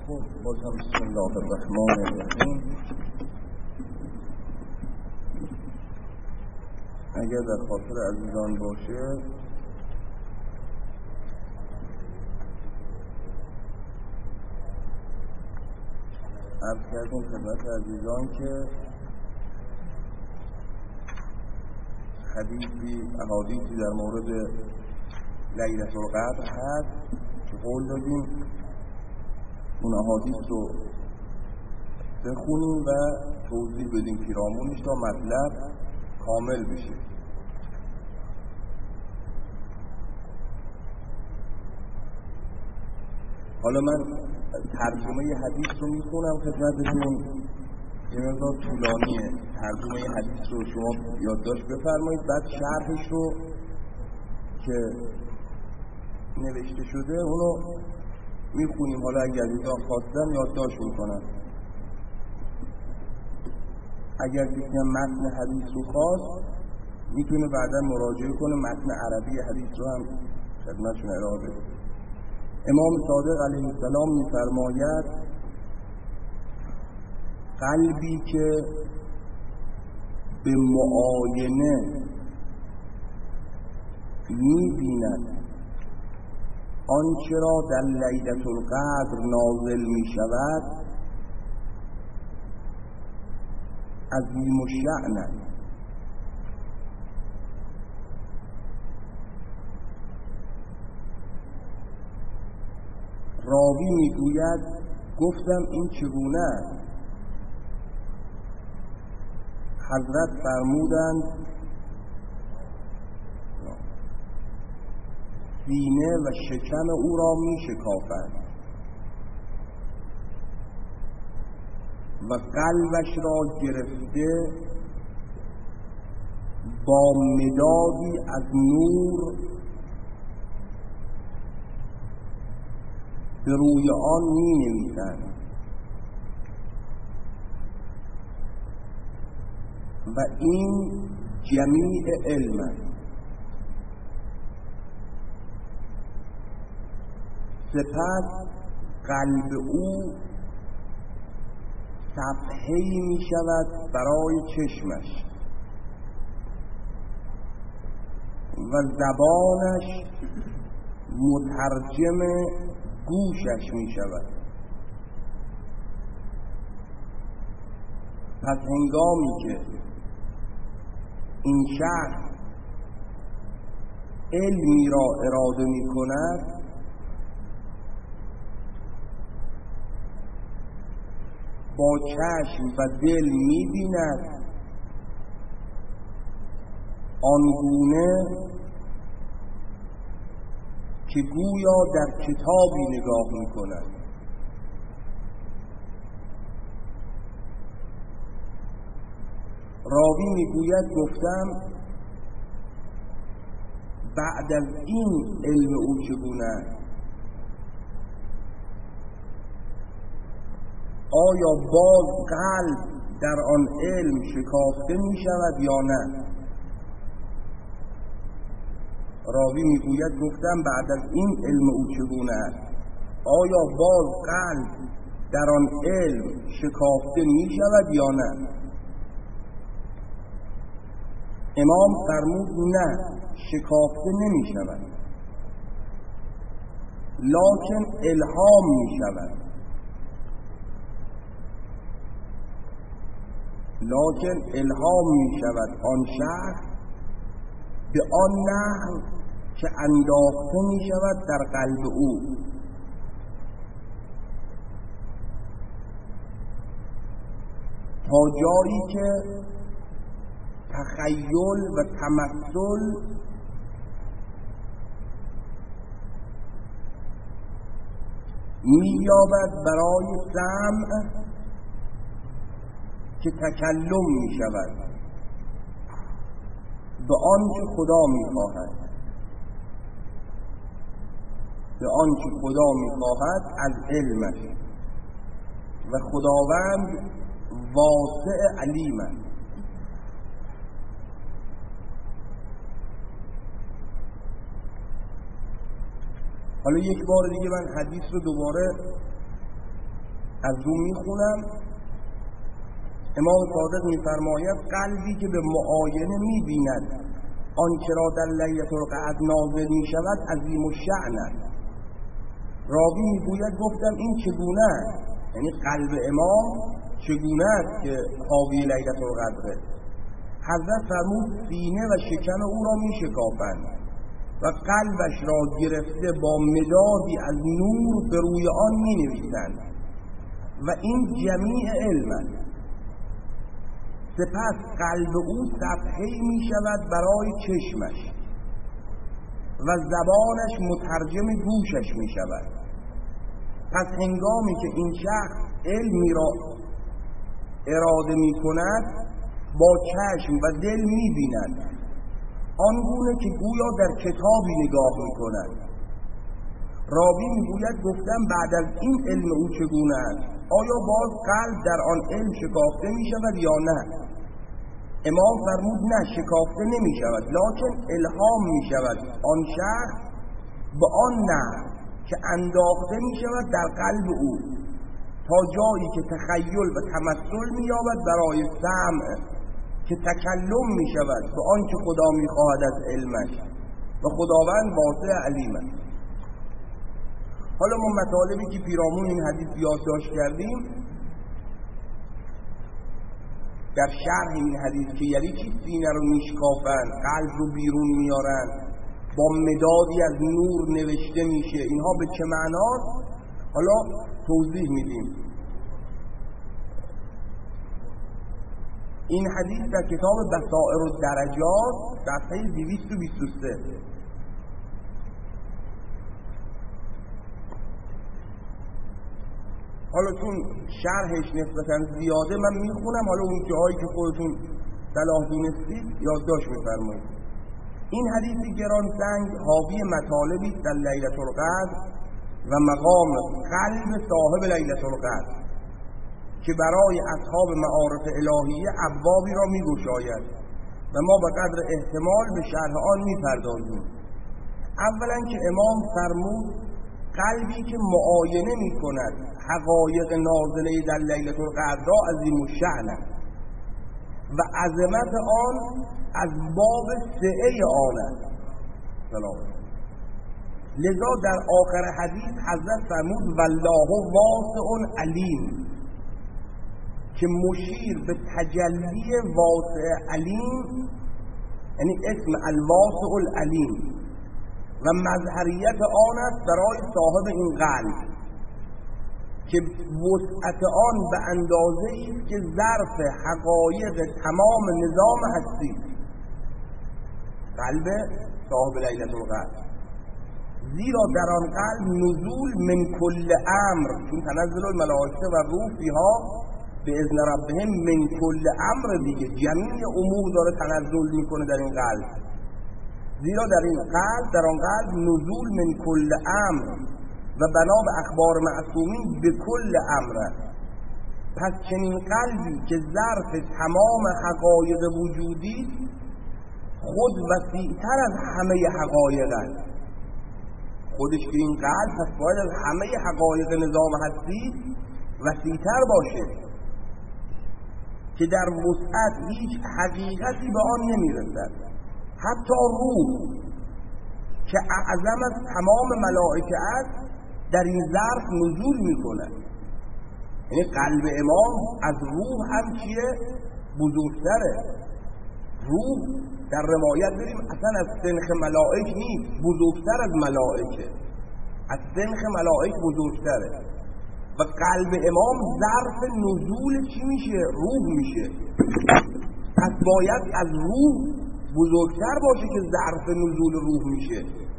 بازم بسم الله الرحمن الرحیم. اگر در خاطر عزیزان باشه عرض کردیم خدمت عزیزان که احادیثی در مورد لیلة القدر هست که قول دادیم اون احادیث رو بخونیم و توضیح بدیم پیرامونش تا مطلب کامل بشه. حالا من ترجمه حدیث رو میخونم خدمتتون، یه مقدار طولانیه. ترجمه حدیث رو شما یادداشت بفرمایید، بعد شرحش رو که نوشته شده اونو میخونیم. حالا اگر عزیزان خواستن یادداشت میکنن، اگر کسی هم متن حدیث رو خواست میتونه بعدا مراجعه کنه، متن عربی حدیث رو هم خدمتشون ارائه بده. امام صادق علیه السلام میفرماید قلبی که به معاینه میبیند آنچه را در لیلة القدر نازل می شود عظیم الشأن است. راوی میگوید گفتم این چگونه است؟ حضرت فرمودند سینه و شکم او را می شکافد و قلبش را گرفته با مدادی از نور به روی آن می نویسند و این جمیع علم است. سپس قلب او صفحه‌ای می شود برای چشمش و زبانش مترجم گوشش می شود. پس هنگامی که این شخص علمی را اراده می کند با چشم و دل می بیند آنگونه که گویا در کتابی نگاه می کند. راوی می گوید گفتم بعد از این علم او چگونه است؟ آیا باز قلب در آن علم شکافته می شود یا نه؟ راوی می گوید گفتم بعد از این علم او چگونه است؟ آیا باز قلب در آن علم شکافته می شود یا نه؟ امام فرمود نه، شکافته نمی شود، لکن الهام می شود. لکن الهام می شود آن شخص به آن نحو که انداخته می شود در قلب او، تا جایی که تخیل و تمثل می یابد برای سمع که تکلم می شود به آنچه خدا می خواهد، به آنچه خدا می خواهد از علمش، و خداوند واسع علیم است. حالا یک بار دیگه من حدیث رو دوباره از رو میخونم. امام صادق میفرماید قلبی که به معاینه میبیند آنچه را در لیلة القدر نازل میشود عظیم الشأن است. راوی میگوید گفتم این چگونه است؟ یعنی قلب امام چگونه است که حاوی لیلة القدر؟ حضرت فرمود سینه و شکم او را میشکافند و قلبش را گرفته با مدادی از نور به روی آن مینویسند و این جمیع علم است. سپس قلب او صفحه‌ای میشود برای چشمش و زبانش مترجم گوشش میشود. پس هنگامی که این شخص علمی را اراده میکند با چشم و دل میبیند آنگونه که گویا در کتابی نگاه میکند. راوی میگوید گفتم بعد از این علم او چگونه است؟ آیا باز قلب در آن علم شکافته میشود یا نه؟ امام فرمود نه، شکافته نمیشود، لکن الهام میشود آن شخص به آن نه که انداخته میشود در قلب او تا جایی که تخیل و تمثل مییابد برای سمع که تکلم میشود به آن که خدا میخواهد از علمش و خداوند واسع علیم است. حالا ما مطالبی که پیرامون این حدیث یادداشت کردیم در شرح این حدیث که یعنی چی سینه رو میشکافن، قلب رو بیرون میارن، با مدادی از نور نوشته میشه، اینها به چه معناست؟ حالا توضیح میدیم. این حدیث در کتاب بصائر الدرجات صفحه 223. حالا چون شرحش نسبتاً زیاده من میخونم، حالا اون جایی که خودتون صلاح دونستید یادداشت میفرمایید. این حدیث گرانسنگ حاوی مطالبی است در لیلة القدر و مقام قلب صاحب لیلة القدر که برای اصحاب معارف الهیه ابوابی را میگشاید و ما به قدر احتمال به شرح آن میپردازیم. اولا که امام فرمود قلبی که معاینه میکند حقایق نازله در لیلة القدر را عظیم الشأن و عظمت آن از باب سعه آن است. سلام. لذا در آخر حدیث حضرت فرمود والله واسع علیم که مشیر به تجلی واسع علیم، یعنی اسم الواسع العلیم و مظهریت آن است برای صاحب این قلب که وسعت آن به اندازه است که ظرف حقایق تمام نظام هستی. قلب صاحب لیلة القدر، زیرا در آن قلب نزول من کل امر، چون تنزل الملائکه و روح فیها به اذن ربهم من کل امر دیگه، جمیع امور داره تنزل میکنه در این قلب. زیرا در این قلب، در آن قلب نزول من کل امر و بنا به اخبار معصومین به کل امر. پس چنین قلبی که ظرف تمام حقایق وجودی خود وسیع‌تر از همه حقایق است. خودش که این قلب پس باید از همه حقایق نظام هستی وسیع‌تر باشه که در وسعت هیچ حقیقتی به آن نمیرسد. حتی روح که اعظم از تمام ملائکه است در این ظرف نزول میکنه. یعنی قلب امام از روح هم چیه؟ بزرگتره. روح در روایت داریم اصلا از سنخ ملائک نیست، بزرگتر از ملائکه، از سنخ ملائک بزرگتره. و قلب امام ظرف نزول چی میشه؟ روح میشه. پس باید از روح بزرگتر باشه که ظرف نزول روح میشه.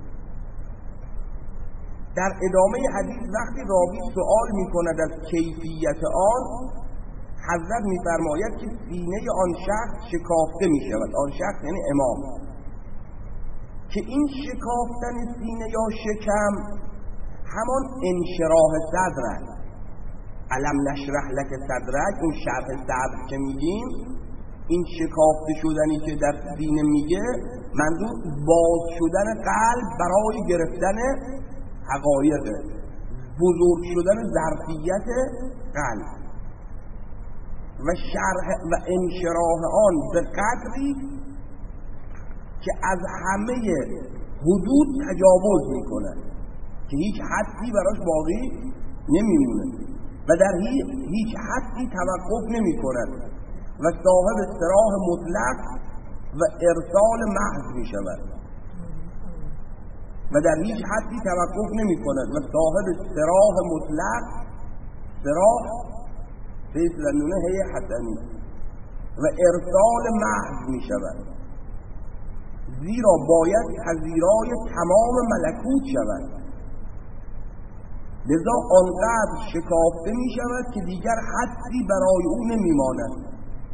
در ادامه حدیث وقتی راوی سوال میکند از کیفیت آن، حضرت میفرماید که سینه آن شخص شکافته میشود. آن شخص یعنی امام، که این شکافتن سینه یا شکم همان انشراح صدر است. الم نشرح لک صدرک، اون شرح صدر که میگیم، این شکافته شدنی که در سینه میگه منظور باز شدن قلب برای گرفتن حقایقه. بزرگ شدن ظرفیت قلب و شرح و انشراح آن به قدری که از همه حدود تجاوز میکنه که هیچ حدی براش باقی نمیمونه و در هیچ حدی توقف نمیکنه و صاحب استراح مطلق و ارسال محض میشود و در هیچ حدی توقف نمیکند و صاحب استراح مطلق استراح فیصلنونه هی حسنی و ارسال محض میشود زیرا باید پذیرای تمام ملکوت شود لذا آنقدر شکافته میشود که دیگر حدی برای او نمیماند.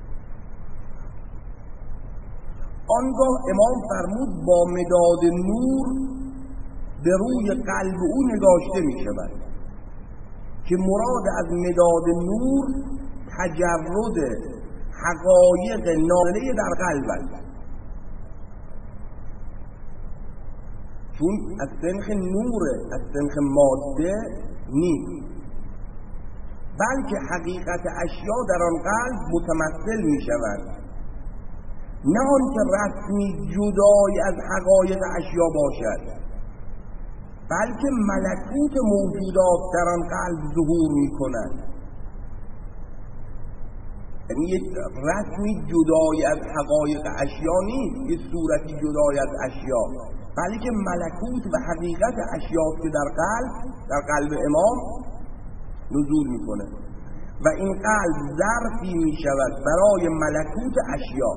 آنگاه امام فرمود با مداد نور به روی قلب او نگاشته می شود که مراد از مداد نور تجرد حقایق نازله در قلب است، چون از سنخ نور، از سنخ ماده نیست، بلکه حقیقت اشیا در آن قلب متمثل می شود، نه آن که رسمی جدای از حقایق اشیا باشد، بلکه ملکوت موجودات در آن قلب ظهور می کند. یعنی یک رسمی جدای از حقایق اشیا نیست، یک صورتی جدای از اشیا، بلکه ملکوت و حقیقت اشیا که در قلب امام نزول می کند و این قلب ظرفی می شود برای ملکوت اشیا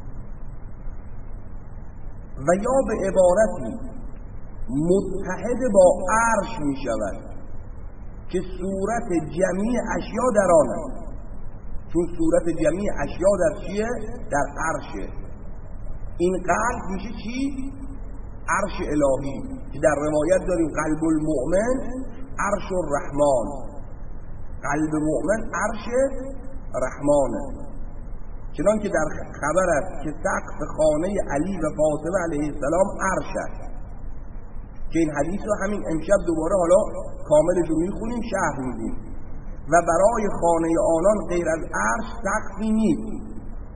و یا به عبارتی متحد با عرش می شود که صورت جمیع اشیا در آن است، چون صورت جمیع اشیا در چیه؟ در عرشه. این قلب میشه چی؟ عرش الهی که در روایت داریم قلب المؤمن عرش الرحمن، قلب مؤمن عرش رحمانه، چنان که در خبر است که سقف خانه علی و فاطمه علیه السلام عرش است، که این حدیث رو همین امشب دوباره حالا کاملش رو میخونیم، شرح میدیم. و برای خانه آنان غیر از عرش سقفی نیست.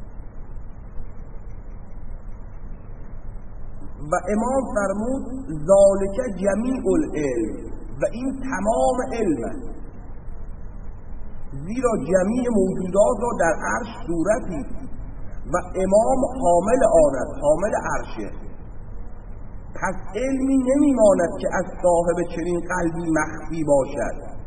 و امام فرمود ذالک جمیع العلم، و این تمام علم است، زیرا جمیع موجودات را در عرش صورتی و امام حامل آن است، حامل عرشه. پس علمی نمیماند که از صاحب چنین قلبی مخفی باشد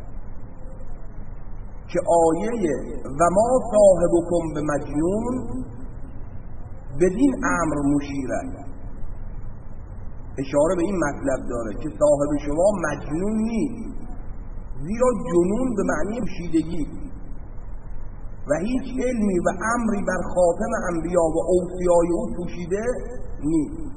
که آیه و ما صاحبکم به مجنون بدین امر مشیر است، اشاره به این مطلب داره که صاحب شما مجنون نیست، زیرا جنون به معنی پوشیدگی و هیچ علمی و امری بر خاتم انبیا و اوصیای او پوشیده نیست.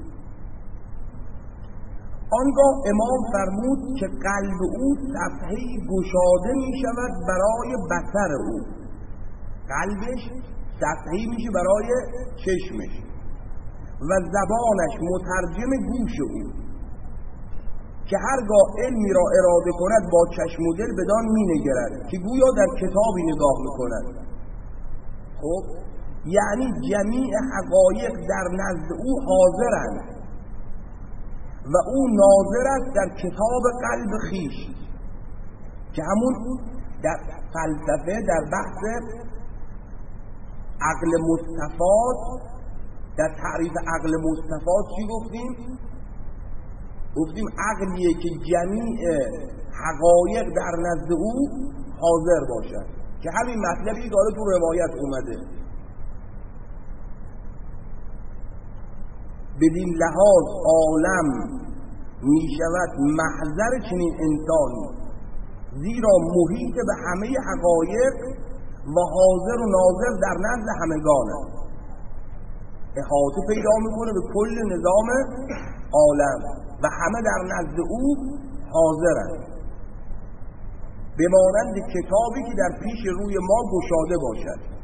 آنگاه امام فرمود که قلب او صفحه‌ای گشاده می شود برای بصر او، قلبش صفحه‌ای میشه برای چشمش و زبانش مترجم گوش او، که هرگاه علمی را اراده کند با چشم و دل بدان می نگرد که گویا در کتابی نگاه می کند. خب یعنی جمیع حقایق در نزد او حاضرند و او ناظر است در کتاب قلب خیش، که همون در فلسفه در بحث عقل مستفاد، در تعریف عقل مستفاد چی گفتیم؟ گفتیم عقلیه که جمیع حقایق در نزد او حاضر باشد، که همین مطلبی داره تو روایت اومده. بدین لحاظ عالم می شود محضر چنین انسانی، زیرا محیط به همه حقایق و حاضر و ناظر در نزد همگان است، احاطه پیدا میکنه به کل نظام عالم و همه در نزد او حاضر است، به مانند کتابی که در پیش روی ما گشاده باشد.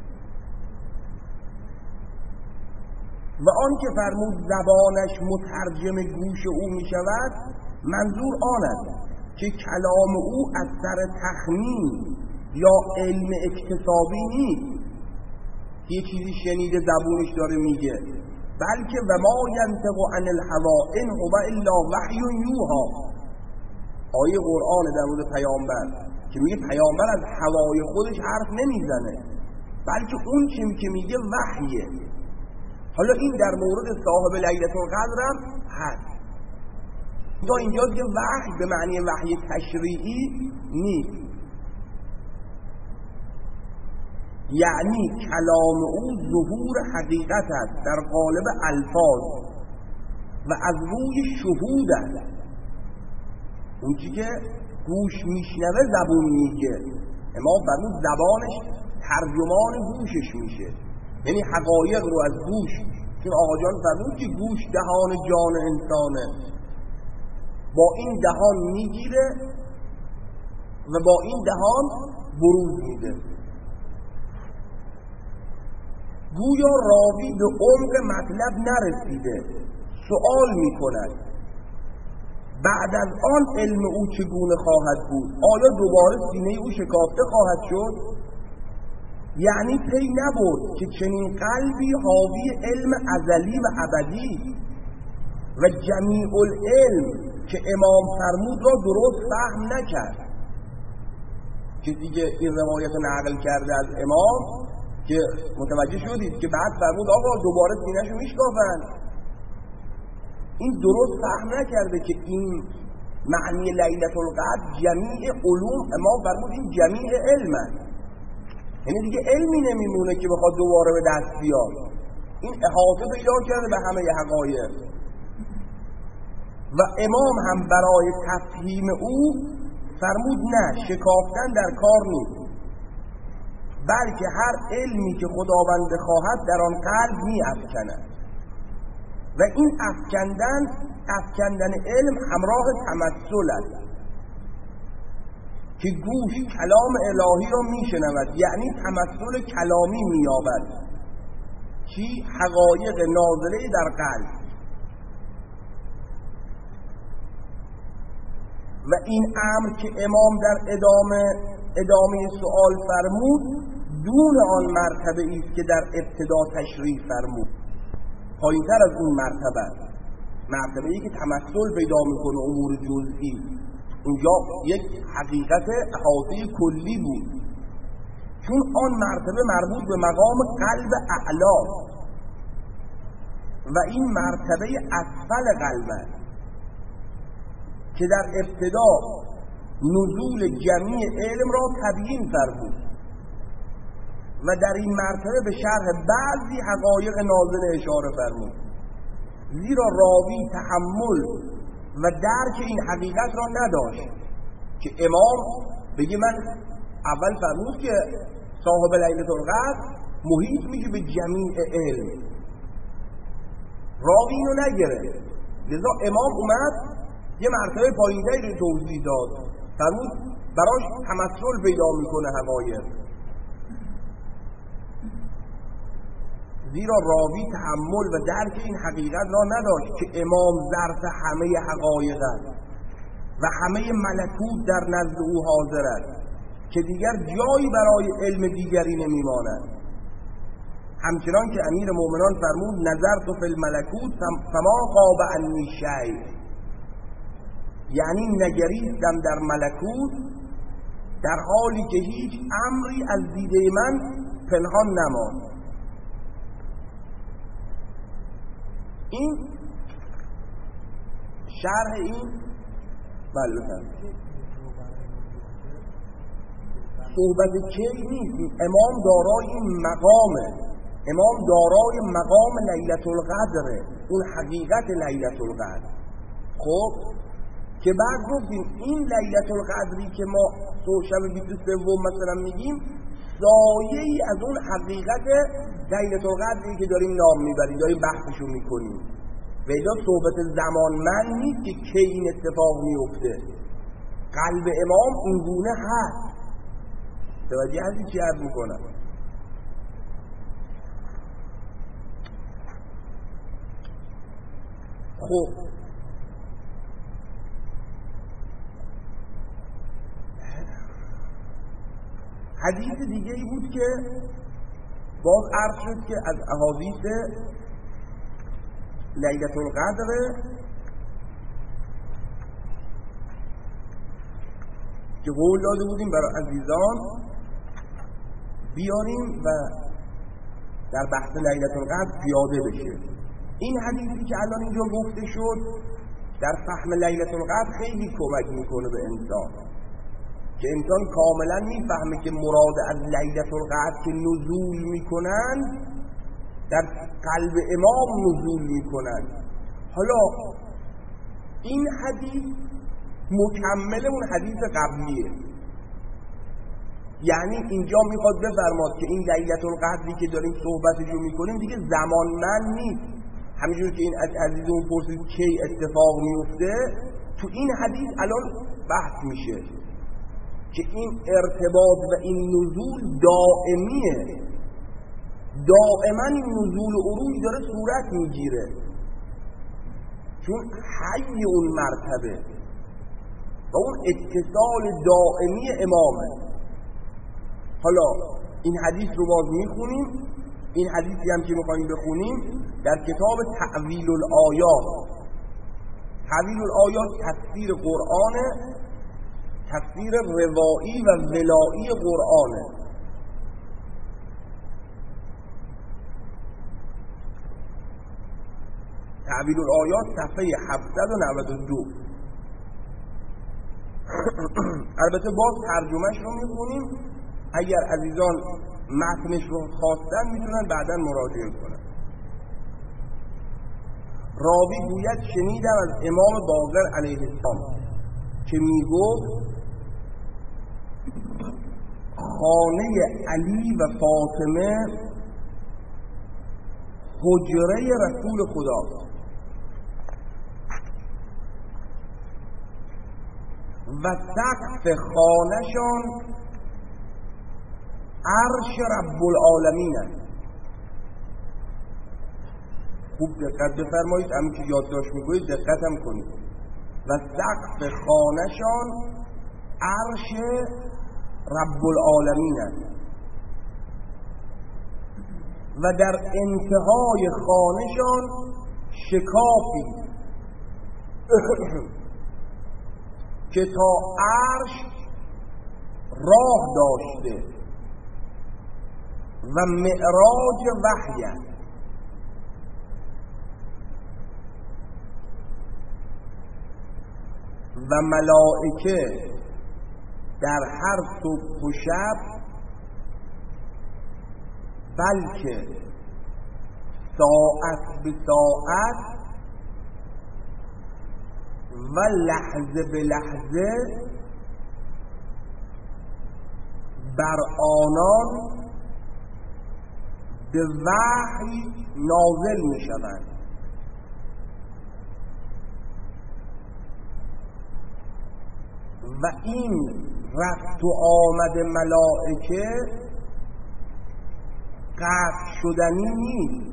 و آن که فرمود زبانش مترجم گوش او می شود، منظور آن است که کلام او از سر تخمین یا علم اکتسابی نیست، یه چیزی شنیده زبونش داره میگه، بلکه و ما ینطق عن الهوا ان هو الا وحی یوحی. آیه قرآن در مورد پیامبر که میگه پیامبر از هوای خودش حرف نمیزنه، بلکه اون چیزی که میگه وحیه. حالا این در مورد صاحب لیلة القدر هم هست. تا اینجا که وحی به معنی وحی تشریعی نیست، یعنی کلام او ظهور حقیقت است در قالب الفاظ و از روی شهود است. اون چی که گوش میشنوه زبون میگه، امام فرمود زبانش ترجمان گوشش میشه، یعنی حقایق رو از گوش، چون آقا جان فرمود که گوش دهان جان انسانه، با این دهان میگیره و با این دهان بروز میده. گویا راوی به عمق مطلب نرسیده، سوال میکند بعد از آن علم او چگونه خواهد بود؟ آیا دوباره سینه او شکافته خواهد شد؟ یعنی پی نبرد که چنین قلبی حاوی علم ازلی و ابدی و جمیع العلم که امام فرمود را درست فهم نکرد. کسی که این روایت نقل کرده از امام که متوجه شدید که بعد فرمود آقا دوباره سینه‌شو میشکافن، این درست فهم نکرده که این معنی لیلة القدر جمیع علوم، امام فرمود این جمیع علم است، یعنی دیگه علمی نمیمونه که بخواد دوباره به دست بیاد، این احاطه پیدا کرده به همه حقایق. و امام هم برای تفهیم او فرمود نه، شکافتن در کار نیست، بلکه هر علمی که خداوند خواهد در آن قلب می افکند و این افکندن علم همراه تمثل است که گوش کلام الهی را می شنود، یعنی تمثل کلامی می یابد، چی حقایق نازله در قلب. و این امر که امام در ادامه سؤال فرمود دون آن مرتبه است که در ابتدا تشریح فرمود، پایین‌تر از اون مرتبه‌ای که تمثل پیدا میکنه امور جزئی، اونجا یک حقیقت احاطه کلی بود، چون آن مرتبه مربوط به مقام قلب اعلا و این مرتبه اسفل قلب است که در ابتدا نزول جمیع علم را تبیین فرمود و در این مرتبه به شرح بعضی حقایق نازل اشاره فرمود، زیرا راوی تحمل و درک این حقیقت را نداشت که امام بگه من اول فرمود که صاحب لیلة القدر محیط میشه به جمیع علم، راوی اینو نگرفت، لذا امام اومد یه مرتبه پایین‌تری رو توضیح داد، فرمود براش تمثل پیدا میکنه حقایق، زیرا راوی تحمل و درک این حقیقت را نداشت که امام ظرف همه حقایق است و همه ملکوت در نزد او حاضر است که دیگر جایی برای علم دیگری نمیماند. همچنان که امیر مومنان فرمود نظرت فی الملکوت فما غاب عنی شیء، یعنی نگریستم در ملکوت در حالی که هیچ امری از دیده من پنهان نماند. این شرح این بلوتن صحبت چه نیست، امام دارای این مقامه، امام دارای مقام لیلة القدره، اون حقیقت لیلة القدر. خب که بعد گفتیم این لیلة القدری که ما شب 23 مثلا میگیم سایه‌ای از اون حقیقت لیلة القدری که داریم نام میبریم، داریم بحثشو میکنیم، و اینجا صحبت زمانمند نیست که کی این اتفاق میفته. قلب امام اینگونه هست، توجه هستی چی عرض میکنم؟ خب حدیث دیگه ای بود که باز عرض شد که از احادیث لیلة القدر که قول داده بودیم برای عزیزان بیاریم و در بحث لیلة القدر پیاده بشه. این حدیثی که الان اینجا گفته شد در فهم لیلة القدر خیلی کمک میکنه به انسان که انسان کاملا میفهمه که مراد از لیلة القدر که نزول میکنن در قلب امام نزول میکنن. حالا این حدیث مکمل اون حدیث قبلیه، یعنی اینجا میخواد بفرماد که این لیلة القدری که داریم صحبتشو میکنیم دیگه زمانمند نیست. همینجور که این از عزیزمون پرسید کی اتفاق میفته، تو این حدیث الان بحث میشه که این ارتباط و این نزول دائمیه، دائما این نزول و عروج داره صورت میگیره چون حی اون مرتبه و اون اتصال دائمی امامه. حالا این حدیث رو باز میخونیم. این حدیثی هم که میخواییم بخونیم در کتاب تعویل الآیات. تعویل الآیات تفسیر قرآنه، تفسیر روایی و ولایی قرآنه. تعویل الآیات صفحه 792. البته باز ترجمهش رو میخونیم، اگر عزیزان متنش رو خواستن میتونن بعداً مراجعه کنن. راوی گوید شنیدم از امام باقر علیه السلام که میگفت خانه علی و فاطمه حجره رسول خدا و سقف خانه‌شان عرش رب العالمین است. خوب دقت بفرمایید، همین که یادداشت میکنید دقت هم کنید. و سقف خانه‌شان عرش رب العالمین است و در انتهای خانه‌شان شکافی که تا عرش راه داشته و معراج وحی است. و ملائکه در هر صبح و شب بلکه ساعت به ساعت و لحظه به لحظه بر آنان به وحی نازل می شوند و این رفت و آمد ملائکه قطع شدنی نیست،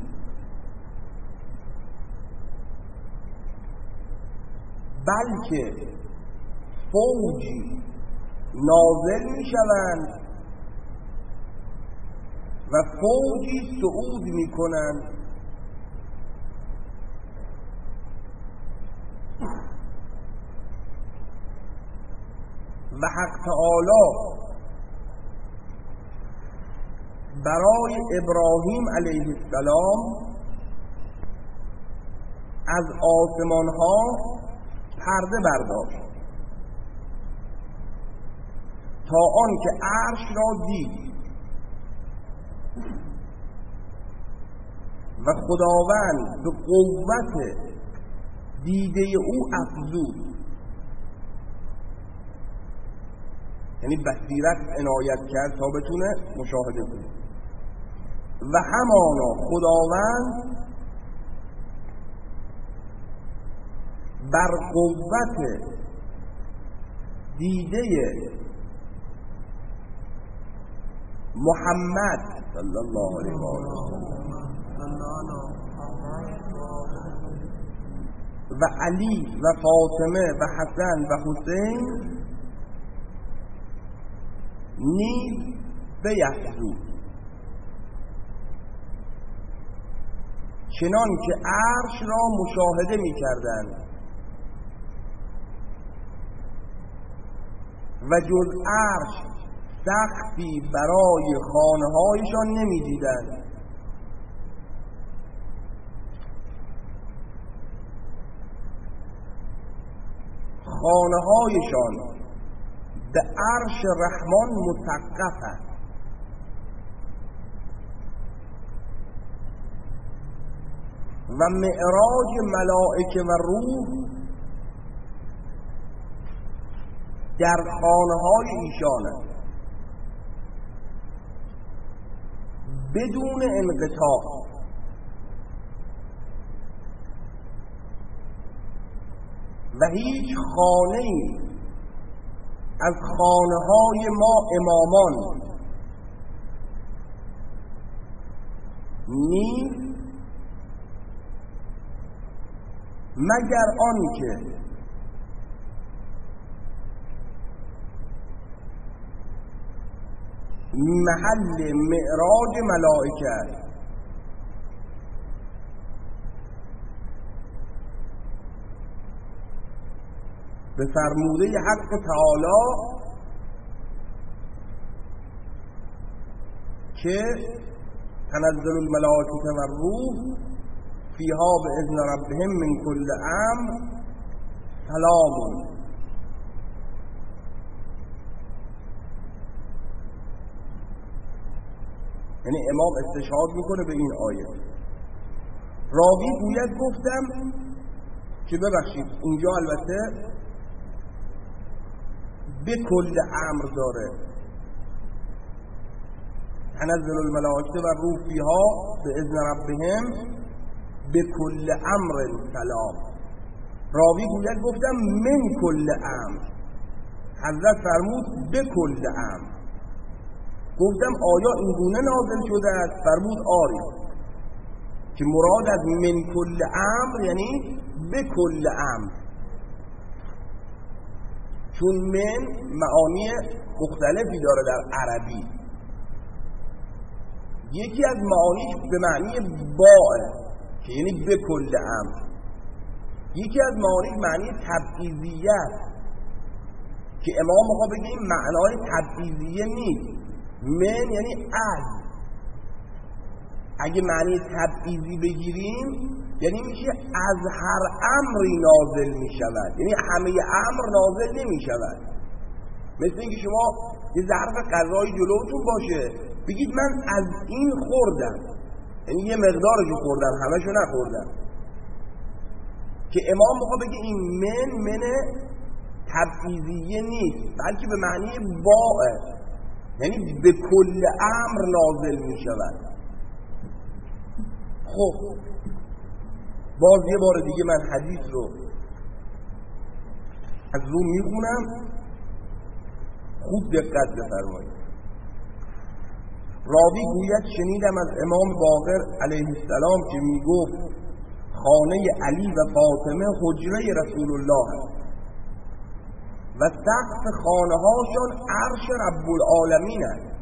بلکه فوجی نازل می شوند و فوجی صعود می کنند و حق تعالی برای ابراهیم علیه السلام از آسمان ها پرده برداشت تا آن که عرش را دید و خداوند به قوت دیده او افزود، یعنی بصیرت عنایت کرد تا بتونه مشاهده کنه. و همانا خداوند بر قوت دیده محمد صلی الله علیه و و علی و فاطمه و حسن و حسین نیز بیفزود، چنان که عرش را مشاهده می کردند و جز عرش سقفی برای خانه هایشان نمی دیدند. خانه هایشان به عرش رحمان مسقف است و معراج ملائکه و روح در خانه های ایشان است بدون انقطاع. و هیچ خانه‌ای از خانه‌های ما امامان نیست مگر آنکه محل معراج ملائکه است. به فرموده حق تعالی که تنزل الملائکه و الروح فیها باذن ربهم من کل امر سلام. یعنی امام استشهاد میکنه به این آیه. راوی گوید گفتم که ببخشید اینجا البته به کل امر داره، تنزل الملائکه و الروح فیها باذن ربهم به کل امر سلام. راوی گوید گفتم من کل امر، حضرت فرمود به کل امر. گفتم آیا این گونه نازل شده است؟ فرمود آری، که مراد از من کل امر یعنی به کل امر، چون من معانی مختلفی داره در عربی. یکی از معانیش به معنی باء که یعنی به کل امر، یکی از معانیش معنی تبعیضیت که امام میخواد بگه این معنای تبعیضیه نیست. من یعنی از، اگه معنی تبعیضی بگیریم یعنی میشه از هر امری نازل میشود، یعنی همه امر نازل نمیشود. مثل اینکه شما یه ظرف غذایی جلوتون باشه بگید من از این خوردم، یعنی یه مقدارشو خوردم همشو نخوردم. که امام میخواد بگه این من تبعیضیه نیست بلکه به معنی باء، یعنی به کل امر نازل می شود. خب باز یه بار دیگه من حدیث رو از رو می خونم، خوب دقت بفرمایید. راوی گوید شنیدم از امام باقر علیه السلام که می گفت خانه علی و فاطمه حجره رسول الله است و سقف خانه هاشون عرش رب العالمین است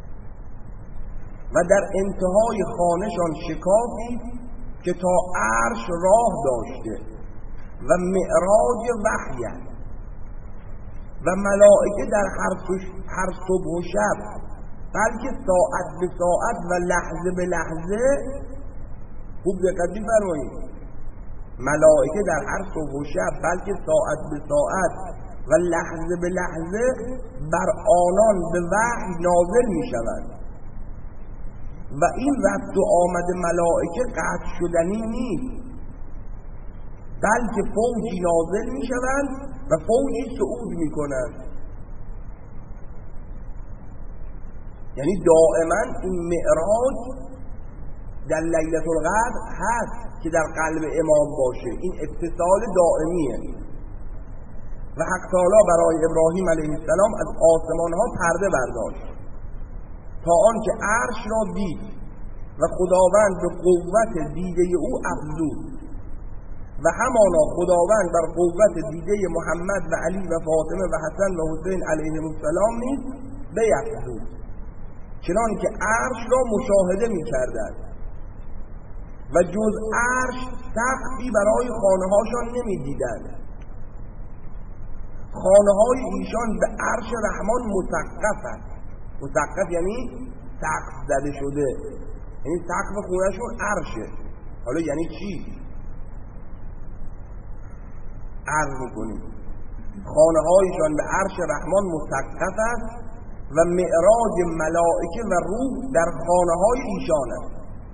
و در انتهای خانهشان شکافی که تا عرش راه داشته و معراج وحی است و ملائکه در هر صبح و شب بلکه ساعت به ساعت و لحظه به لحظه، خوب دقت فرمایید، ملائکه در هر صبح و شب بلکه ساعت به ساعت و لحظه به لحظه بر آنان به وحی نازل می شود و این رفت و آمد ملائکه قطع شدنی نیست، بلکه فوجی نازل می شوند و فوجی صعود می کنند. یعنی دائما این معراج در لیلة القدر هست که در قلب امام باشه، این اتصال دائمیه. و حق تعالی برای ابراهیم علیه السلام از آسمان ها پرده برداشت تا آنکه عرش را دید و خداوند به قوت دیده او افزود و همانا خداوند بر قوت دیده محمد و علی و فاطمه و حسن و حسین علیهم السلام نیز بیفزود. چنان که عرش را مشاهده می‌کردند و جز عرش سقفی برای خانه‌هاشان نمی‌دیدند. خانه‌های ایشان به عرش رحمان مسقف است. مسقف یعنی سقف زده شده، یعنی سقف خونه‌شون عرشه. حالا یعنی چی؟ عرض می‌کنیم خانه‌هایشان به عرش رحمان مسقف است و معراج ملائکه و روح در خانه‌های ایشان است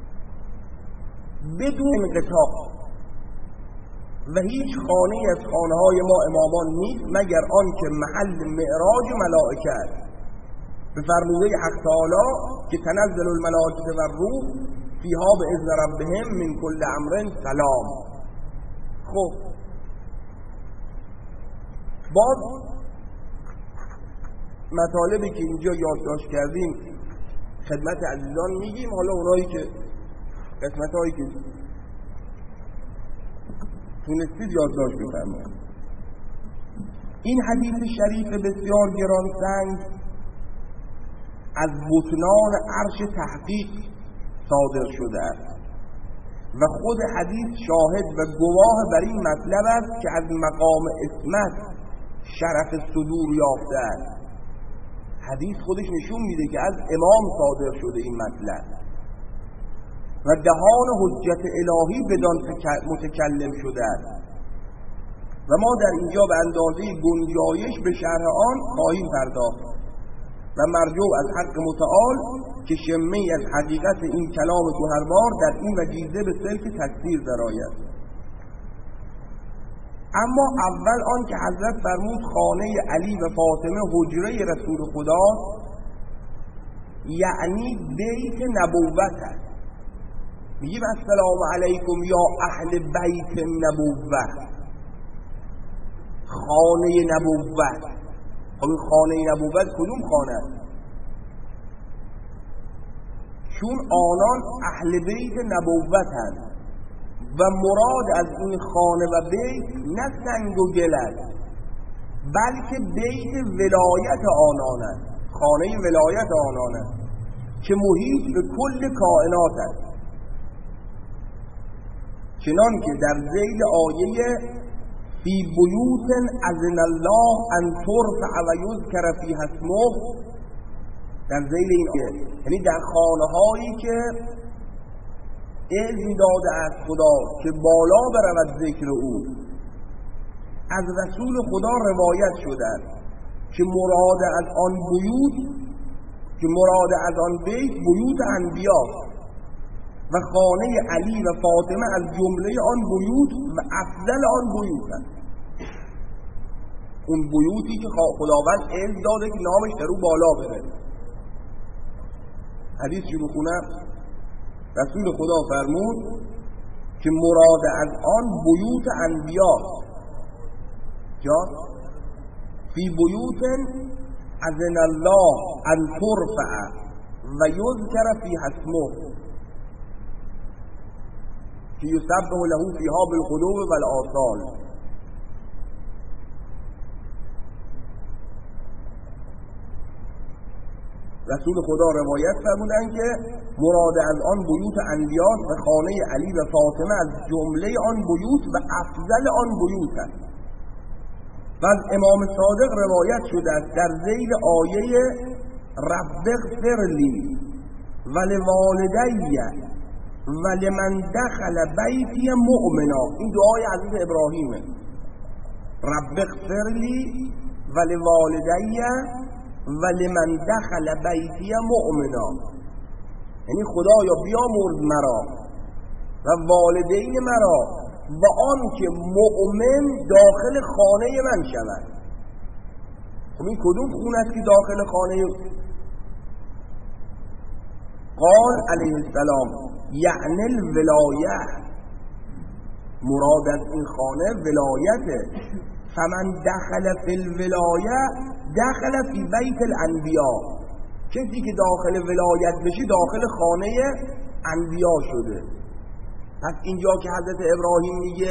بدون انقطاع و هیچ خانه از خانه‌های ما امامان نیست مگر آن که محل معراج ملائکه است. به فرموده حق تعالی که تنزل الملائکه و روح فیها به اذن ربهم من کل امر سلام. خب باز مطالبی که اینجا یادداشت کردیم خدمت عزیزان میگیم. حالا اونایی که قسمت‌هایی که تونستید یادداشت بفرمایید. این حدیث شریف بسیار گرانسنگ از بطنان عرش تحقیق صادر شده است و خود حدیث شاهد و گواه بر این مطلب است که از مقام عصمت شرف صدور یافته است. حدیث خودش نشون میده که از امام صادر شده این مطلب و دهان حجت الهی بدان متکلم شده است و ما در اینجا به اندازه گنجایش به شرح آن خواهیم پرداخت و مرجو از حق متعال که شمه‌ای از حقیقت این کلام گوهربار در این وجیزه به سلک تکثیر درآید. اما اول آن که حضرت فرمود خانه علی و فاطمه حجره رسول خدا، یعنی بیت نبوت است. میگیم السلام علیکم یا اهل بیت نبوت، خانه نبوت. خب این خانه نبوت کدوم خانه است؟ چون آنان اهل بیت نبوت هست و مراد از این خانه و بیت نه سنگ و گل است بلکه بیت ولایت آنان است، خانه ولایت آنان است که محیط به کل کائنات است. چنان که در ذیل آیه فی بیوت اذن الله ان ترفع و یذکر فیها اسمه، در ذیل این آیه یعنی در خانه هایی که اذن داده است خدا که بالا برود ذکر او، از رسول خدا روایت شده است که مراد از آن بیوت، که مراد از آن بیت بیوت انبیاست و خانه علی و فاطمه از جمله آن بیوت و افضل آن بیوت است. اون بیوتی که خداوند اذن داده که نامش در او بالا بره. حدیث رو بخونم، رسول خدا فرمود که مراد از آن بیوت انبیاست. جا فی بیوت اذن الله ان ترفع و یذکر فیها اسمه که یسبح له فیها بالغدو والآصال. رسول خدا روایت فرمودند که مراد از آن بیوت انبیاء و خانه علی و فاطمه از جمله آن بیوت و افضل آن بیوت است. و از امام صادق روایت شده است در ذیل آیه رب اغفر لی ولوالدی ولمن دخل بیتی مؤمنا، این دعای حضرت ابراهیمه. رب اغفر لی ولوالدی ولمن دخل بیتی مؤمنا، یعنی خدایا بیامرز مرا و والدین مرا و آن که مؤمن داخل خانه من شود. خب این کدوم خونه است که داخل خانه؟ قال علیه السلام یعنی الولایه، مراد از این خانه ولایته. فمن دخل فی الولایه دخل فی بیت الانبیاء، کسی که داخل ولایت بشه داخل خانه انبیا شده. پس اینجا که حضرت ابراهیم میگه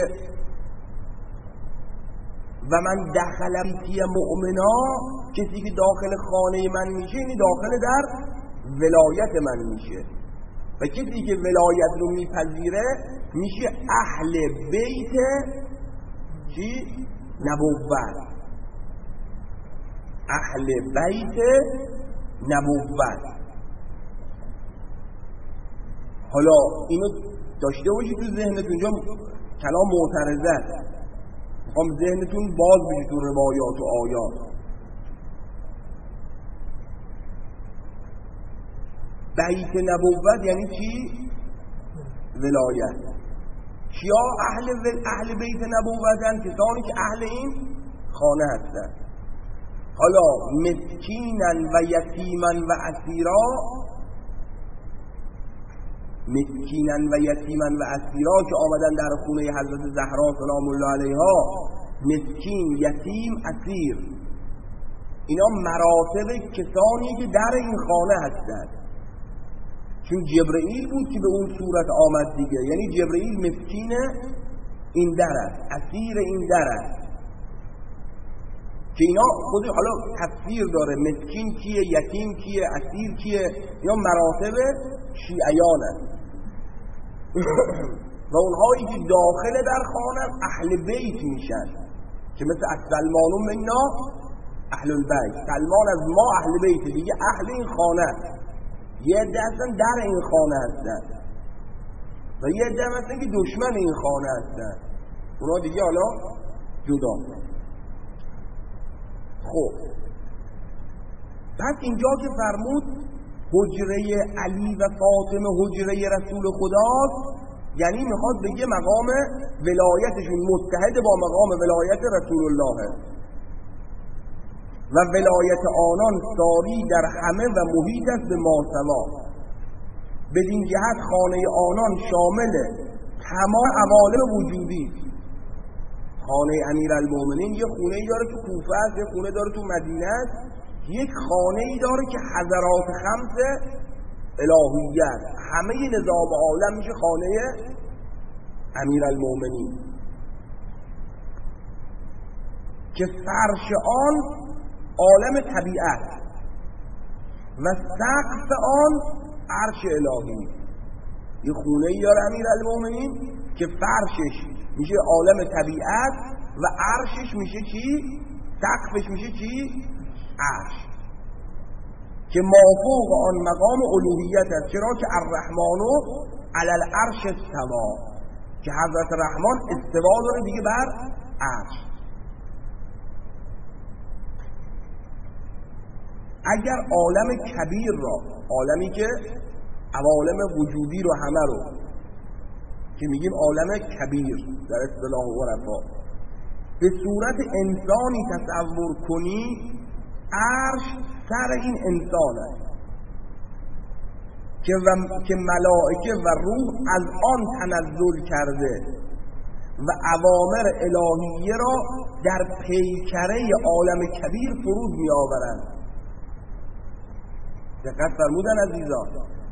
و من دخل بیتی مؤمنا، کسی که داخل خانه من میشه یعنی داخل در ولایت من میشه و کسی که ولایت رو میپذیره میشه اهل بیت چی؟ نبوت. اهل بیت نبوت. حالا اینو داشته باشید تو ذهنتون، جا کلام معترضه است، میخوام ذهنتون باز بشه تو روایات و آیات. بیت نبوت یعنی چی؟ ولایت. کیا اهل بیت نبوتن؟ کسانی که اهل این خانه هستن. حالا مسکینن و یتیمن و اسیرا، مسکینن و یتیمن و اسیرا که آمدن در خونه حضرت زهرا سلام الله علیها، مسکین، یتیم، اسیر، اینا مراتب کسانی که در این خانه هستند. چون جبرئیل بود که به اون صورت آمد دیگه، یعنی جبرئیل مسکین این در است، اسیر این در است که اینا خود حالا تفسیر داره، مسکین کیه، یتیم کیه، اسیر کیه، اینا مراتب شیعیان است و اونهایی که داخل در خانه اهل بیت میشن که مثل سلمان منا اهل البیت، سلمان از ما اهل بیت دیگه، اهل این خانه است. یه عده هستن در این خانه هستن و یه عده هستن که دشمن این خانه هستن، اونا دیگه حالا جدا. خب پس اینجا که فرمود حجره علی و فاطمه حجره رسول خداست، یعنی میخواد بگه مقام ولایتشون متحد با مقام ولایت رسول الله و ولایت آنان ساری در همه و محیط است به ماسوا. بدین جهت خانه آنان شامل تمام عوالم وجودی. خانه امیرالمومنین یه خونه داره تو کوفه است، یه خونه داره تو مدینه است، یک خانه ای داره که حضرات خمس الهیت، همه نظام عالم میشه خانه امیرالمومنین که فرش آن عالم طبیعت و سقف آن عرش الهی. یه خونه ای داره امیرالمومنین که فرشش میشه عالم طبیعت و عرشش میشه چی؟ سقفش میشه چی؟ عرش، که مافوق آن مقام الوهیت است. چرا که الرحمن علی العرش استوا، که حضرت رحمان استوا داره دیگه بر عرش. اگر عالم کبیر را، عالمی که عوالم وجودی رو همه رو که میگیم عالم کبیر در اصطلاح عرفا، به صورت انسانی تصور کنی، عرش سر این انسان است که ملائکه و روح از آن تنزل کرده و اوامر الهیه را در پیکره عالم کبیر فرود می آورند. دقت فرمودن عزیزان.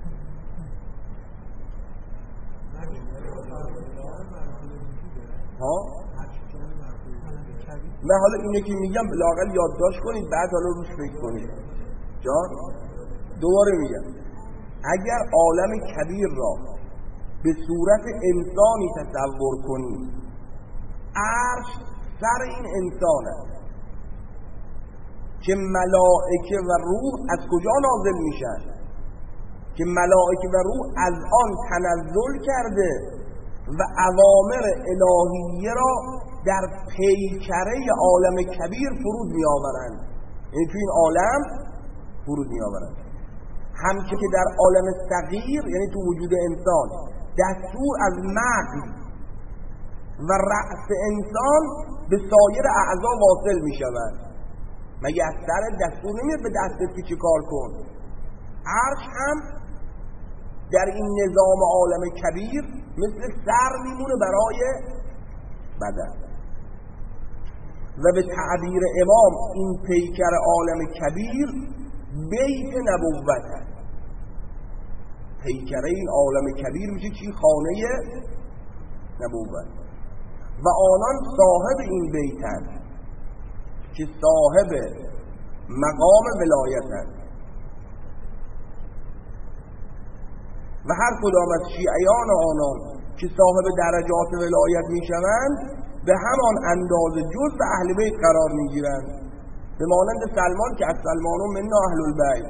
و حالا اینه که میگم لااقل یادداشت کنید، بعد حالا روش فکر کنید. جان دوباره میگم، اگر عالم کبیر را به صورت انسانی تصور کنید، عرش سر این انسان است که ملائکه و روح از کجا نازل میشن؟ که ملائکه و روح از آن تنزل کرده و اوامر الهیه را در پیکره عالم کبیر فرود می آورند. یعنی تو این عالم فرود می آورند. همچه که در عالم صغیر، یعنی تو وجود انسان، دستور از مغز و رأس انسان به سایر اعضا واصل می شود. مگه از سر دستور نمیاد به دستت که چی کار کن؟ عرش هم در این نظام عالم کبیر مثل سر میمونه برای بدن. و به تعبیر امام این پیکر عالم کبیر بیت نبوت است. پیکره این عالم کبیر میشه چی؟ خانه نبوت. و آنان صاحب این بیت است که صاحب مقام ولایت است. و هر کدام از شیعیان آنان که صاحب درجات ولایت میشوند به همان اندازه جزء اهل بیت قرار میگیرند، به مانند سلمان که از سلمان و منا اهل البیت.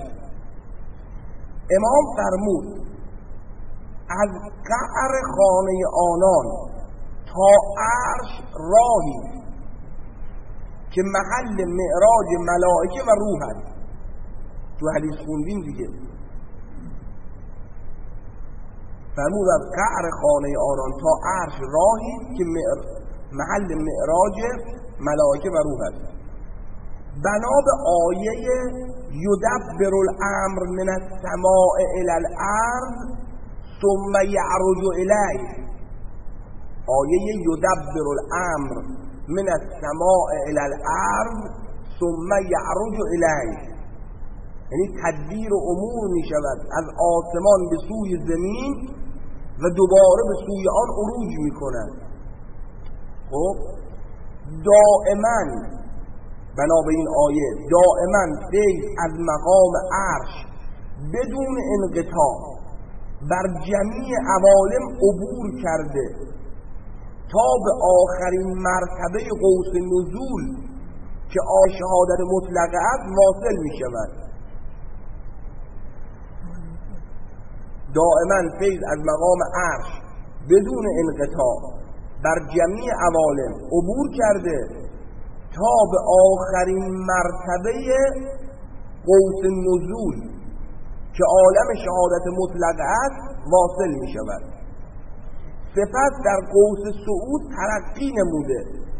امام فرمود از قعر خانه آنان تا عرش راهی که محل معراج ملائکه و روح است. تو حدیث خوندیم دیگه، فرمود از قعر خانه آنان تا عرش راهی که محل معراج ملائکه و روح است. بنا به آیه یدبر الامر من السماء الى الارض ثم یعرج الیه. آیه یدبر الامر من السماء الى الارض ثم یعرج الیه، یعنی تدبیر امور می شود از آسمان به سوی زمین و دوباره به سوی آن عروج می کند. خب دائما بنا به این آیه دائما فیض از مقام عرش بدون انقطاع بر جمیع عوالم عبور کرده تا به آخرین مرتبه قوس نزول که شهادت مطلقه است واصل می شود. دائما فیض از مقام عرش بدون انقطاع بر جمیع عوالم عبور کرده تا به آخرین مرتبه قوس نزول که عالم شهادت مطلقه است واصل می شود. سپس در قوس صعود ترقی نموده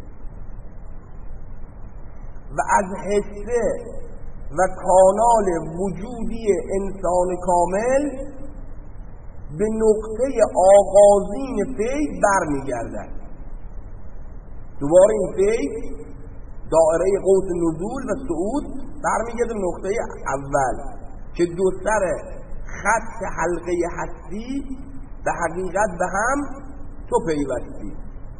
و از حصه و کانال وجودی انسان کامل به نقطه آغازین فیض برمیگردد. دوباره این فیض دائره قوس نزول و صعود برمیگرده نقطه اول که دو سر خط حلقه هستی به حقیقت به هم تو پیوستی.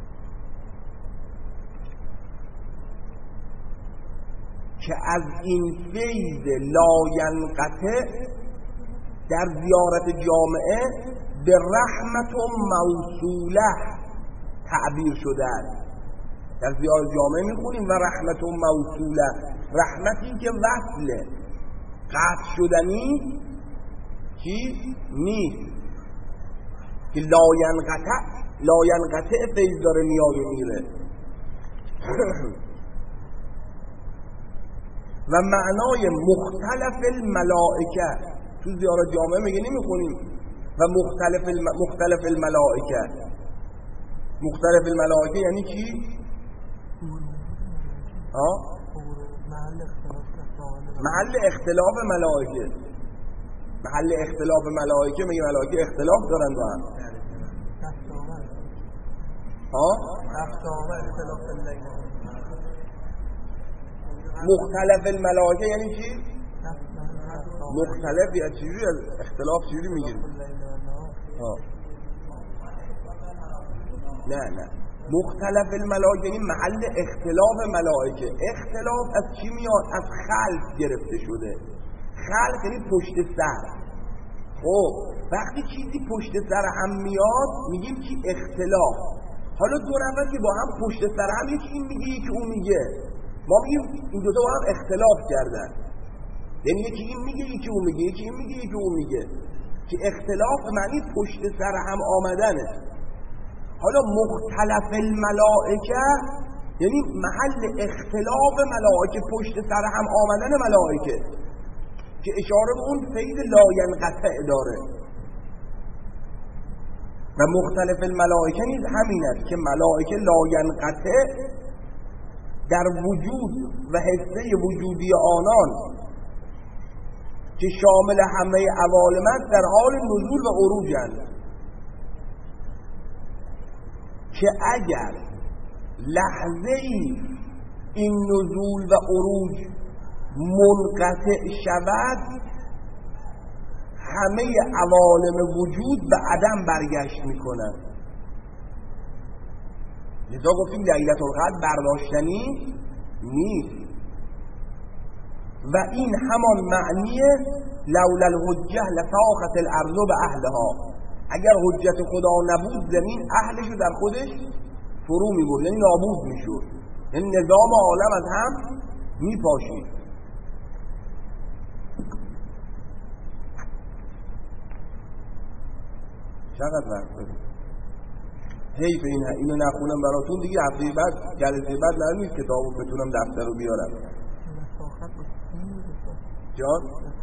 که از این فیض لاینقطع در زیارت جامعه به رحمت موصوله تعبیر شده است. در زیارت جامعه میخونیم و رحمت موصوله، رحمتی که وصله، قطع شدنی چی؟ نیست، که لاینقطع فیض داره میاد و میره. و معنای مختلف الملائکه تو زیارت جامعه میگه نمیخونیم و مختلف الملائکه. مختلف الملائکه یعنی چی؟ محل اختلاف ملائکه. محل اختلاف ملائکه میگه ملائکه اختلاف دارن با هم. مختلف الملائکه یعنی چی؟ مختلف یا چیزی از اختلاف چیزی میگیریم. نه مختلف الملائکه یعنی محل اختلاف ملائکه. اختلاف از چی میاد؟ از خلق گرفته شده. خلق یعنی پشت سر. خب وقتی چیزی پشت سر هم میاد میگیم چی؟ اختلاف. حالا دو نفر که با هم پشت سر هم یکی این میگه یکی اون میگه، ما میگیم این دوتا با هم اختلاف کردن. یعنی یکی این میگه یکی اون میگه، یکی این میگه یکی اون میگه، که اختلاف معنی پشت سر هم آمدنه. حالا مختلف الملائکه یعنی محل اختلاف ملائکه، پشت سر هم آمدن ملائکه، که اشاره به اون فیض لاینقطع داره. و مختلف الملائکه نیز همین است که ملائکه لاینقطع در وجود و حصه وجودی آنان که شامل همه عوالم است در حال نزول و عروجند، که اگر لحظه ای این نزول و عروج منقطع شود همه عوالم وجود به عدم برگشت میکنند. لذا گفتیم لیلة القدر برداشتنی نیست. و این همان معنی لولا الحجه لساخت الارض به اهلها، اگر حجت خدا نبود زمین اهلشو در خودش فرو میبرد، یعنی نابود میشد، یعنی نظام عالم از هم میپاشید. چقدر وقت داریم؟ حیف اینو نخونم براتون دیگه، هفته بعد جلسه بعد لازم نیست کتابو بتونم دفتر رو بیارم. جان؟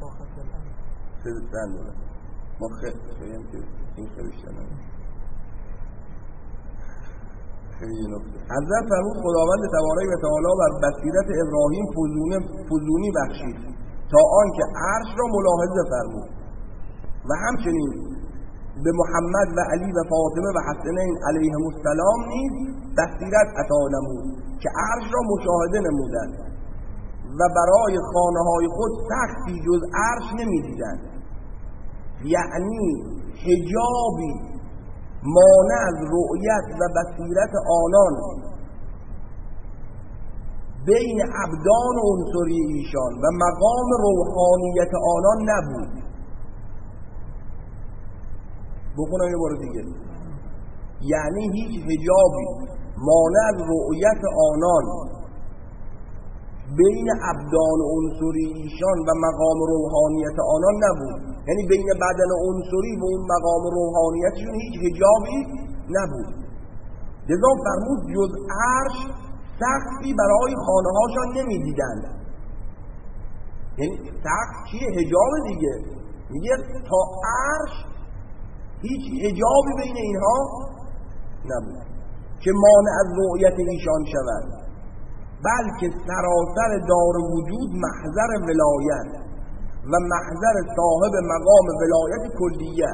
سند دارم ما خیلی که این خیلیشتن خیلی نکته. حضرت فرمود خداوند تبارک و تعالی بر بصیرت ابراهیم فزونی بخشید تا آنکه عرش را ملاحظه فرمود و همچنین به محمد و علی و فاطمه و حسنین علیهم السلام نیز بصیرت عطا نمود که عرش را مشاهده نمودند و برای خانه های خود سختی جز عرش نمیدیدند، یعنی حجابی مانع از رؤیت و بصیرت آنان بین ابدان و عنصری ایشان و مقام روحانیت آنان نبود. بخونم یه بار دیگه، یعنی هیچ حجابی مانع از رؤیت آنان بین ابدان و عنصری ایشان و مقام روحانیت آنان نبود، یعنی بین بدن عنصری و اون مقام روحانیتشون هیچ حجابی نبود. لذا فرمود جز عرش سقفی برای خانه هاشان نمیدیدند. یعنی سقف چیه؟ حجاب دیگه. میگه تا عرش هیچ حجابی بین اینها نبود که مانع از رؤیت ایشان شود، بلکه سراسر دار وجود محضر ولایت و محضر صاحب مقام ولایت کلیه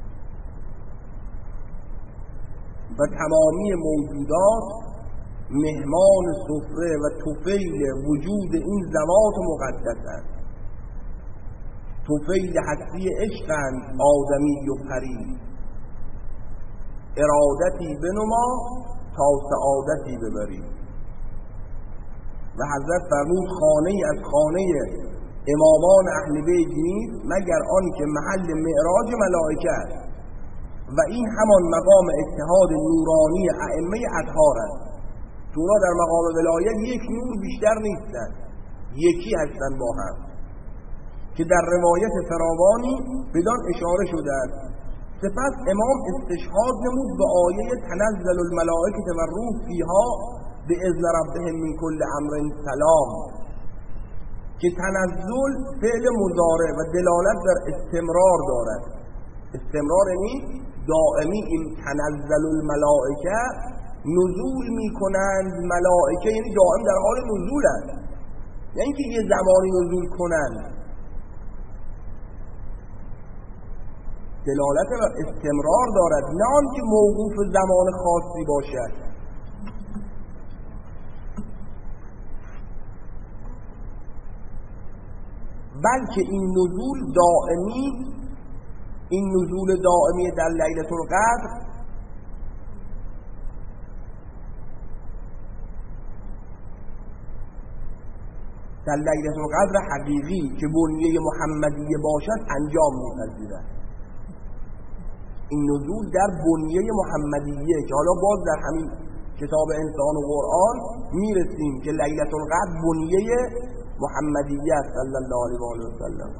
و تمامی موجودات مهمان سفره و طفیل وجود این ذوات مقدس است. طفیل هستی عشقند آدمی و پری، ارادتی بنما تا سعادتی ببری. و حضرت فرمود خانه از خانه امامان اهل بیت نیست مگر آن که محل معراج ملائکه است و این همان مقام اتحاد نورانی ائمه اطهار است. تو اونا در مقام ولایت یک نور بیشتر نیستند، یکی هستند با هم، که در روایت فراوانی بدان اشاره شده است. سپس امام استشهاد نمود به آیه تنزل الملائکه و الروح فیها باذن ربهم من کل امر سلام، که تنزل فعل مضارع و دلالت در استمرار دارد. استمرار یعنی دائمی. این تنزل الملائکه نزول میکنند ملائکه، یعنی دائم در حال نزول است، یعنی که یه زمانی نزول کنند. دلالت بر استمرار دارد، نه آنکه موقوف زمان خاصی باشد. بلکه این نزول دائمی، این نزول دائمی در لیلة القدر در لیلة القدر حقیقی که بنیه محمدیه باشد انجام می‌پذیرد. این نزول در بنیه محمدیه که حالا باز در همین کتاب انسان و قرآن میرسیم که لیلة القدر بنیه محمدیه صلی الله علیه و آله و سلم،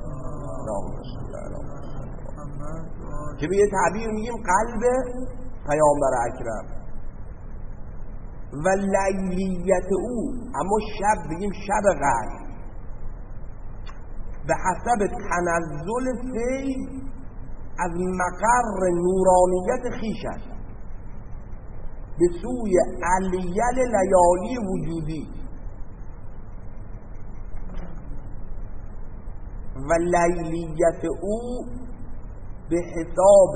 که به یه تعبیر میگیم قلب پیامبر اکرم. و لیلیت او، اما شب بگیم شب قدر، به حسب تنزل فیض از مقر نورانیت خویش است به سوی الیل لیالی وجودی. و لیلیت او به حساب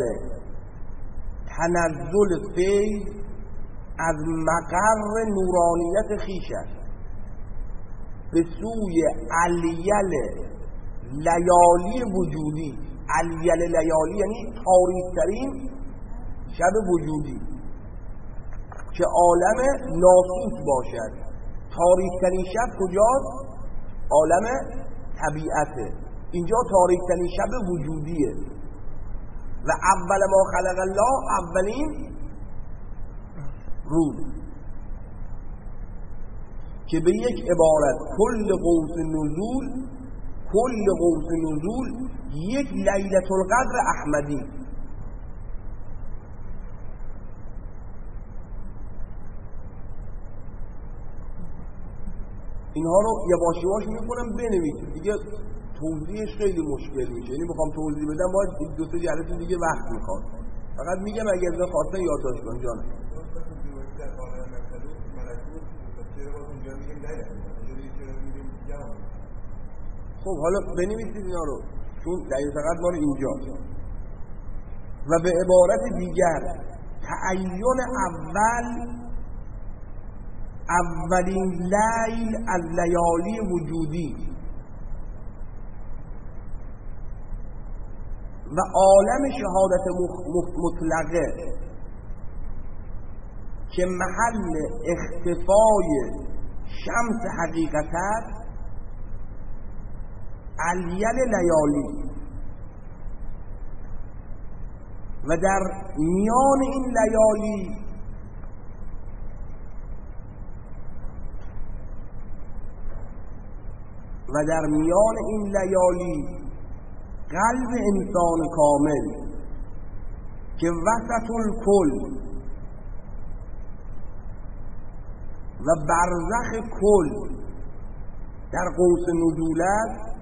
تنزل فیض از مقر نورانیت خویش است به سوی الیل لیالی وجودی. الیل لیالی یعنی تاریک‌ترین شب وجودی که عالم ناسوت باشد. تاریک‌ترین شب کجاست؟ عالم طبیعته، اینجا تاریک‌ترین شب وجودیه و اول ما خلق الله اولین روز که به یک عبارت کل قوس نزول یک لیلة القدر احمدی. اینها رو یواش میکنم بنویسید دیگه، توضیحش خیلی مشکل میشه، یعنی بخوام توضیح بدم باید دو سه جلسه دیگه وقت میخواد. فقط میگم اگر خواستن یادداشت کن جان. خب حالا بنویسید اینا رو، چون در فقط مال اینجا. و به عبارت دیگر تعین اولین لیل از لیالی وجودی و عالم شهادت مطلقه که محل اختفای شمس حقیقت است، الیل لیالی، و در میان این لیالی قلب انسان کامل که وسط الکل و برزخ کل در قوس نزول است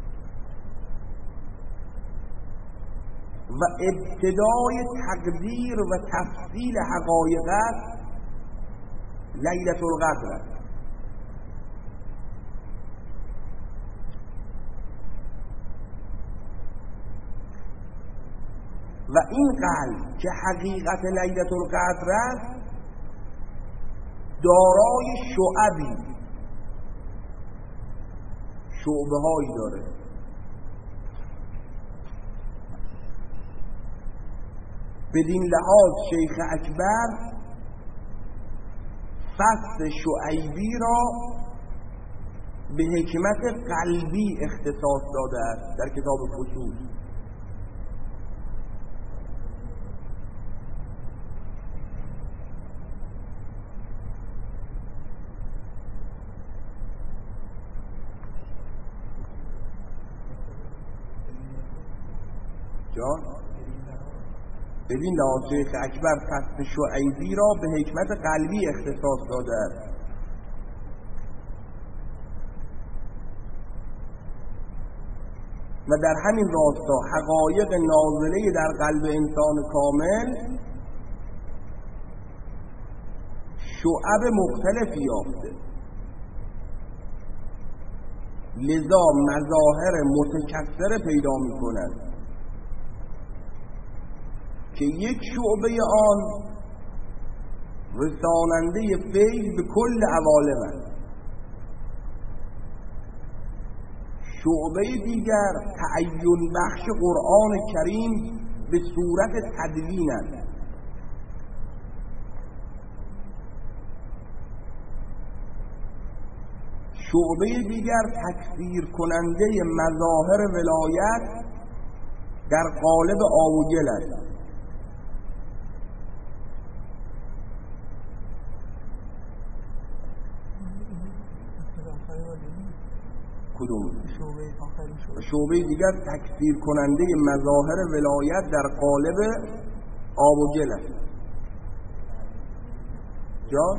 و ابتدای تقدیر و تفصیل حقایق است، لیلة القدر است. و این قلب که حقیقت لیلة القدر است دارای شعبه هایی داره. بدین لحاظ شیخ اکبر فصل شعیبی را به حکمت قلبی اختصاص داده است در کتاب فصول. بدین لحاظ شیخ اکبر فصل شعیبی را به حکمت قلبی اختصاص داده است و در همین راستا حقایق نازله در قلب انسان کامل شعب مختلفی یافته، لذا مظاهر متکثر پیدا می کنند که یک شعبه آن رساننده فیض به کل عوالم است، شعبه دیگر تعین بخش قرآن کریم به صورت تدوین است، شعبه دیگر تکثیر کننده مظاهر ولایت در قالب آب و گل است. شعبه دیگر تکثیر کننده مظاهر ولایت در قالب آب و گل است. جا؟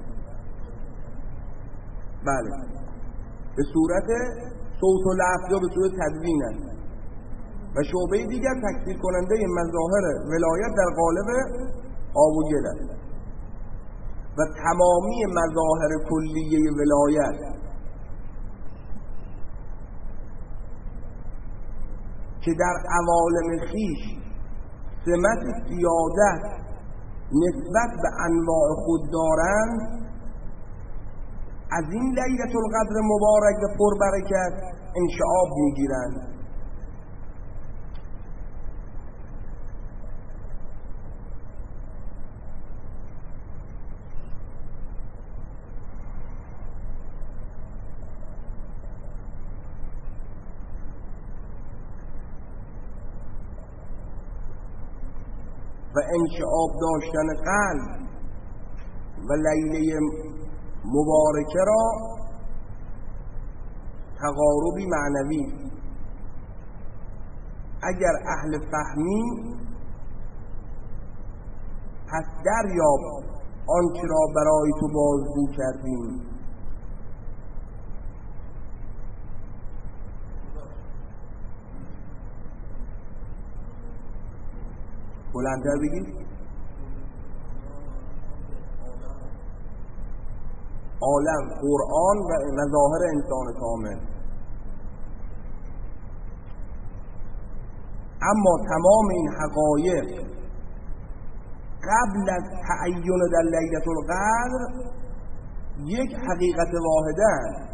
بله، به صورت صوت و لفظ یا به صورت تدوین است. و شعبه دیگر تکثیر کننده مظاهر ولایت در قالب آب و گل است و تمامی مظاهر کلیه ولایت که در عوالم خیش سمت سیادت نسبت به انواع خود دارند، از این لیلة القدر مبارک و پربرکت انشعاب میگیرند. و انشعاب داشتن قلب و لیله مبارکه را تقاربی معنوی. اگر اهل فهمی پس دریاب آنچه را برای تو بازگو کردیم. بلندتر بگید. عالم، قرآن و ظاهر انسان کامل. اما تمام این حقایق قبل از تعین در لیلة القدر یک حقیقت واحده است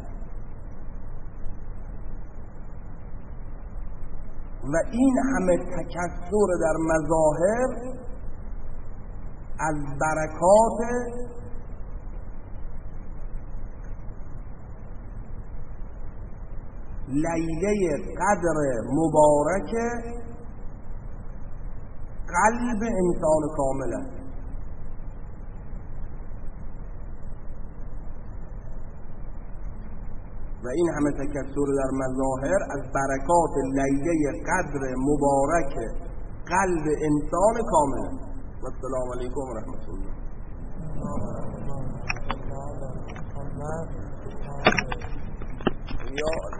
و این همه تکثر در مظاهر از برکات لیله قدر مبارک قلب انسان کامل است. و این همه تکثر در مظاهر از برکات لیله قدر مبارک قلب انسان کامل است. و السلام علیکم و رحمت الله.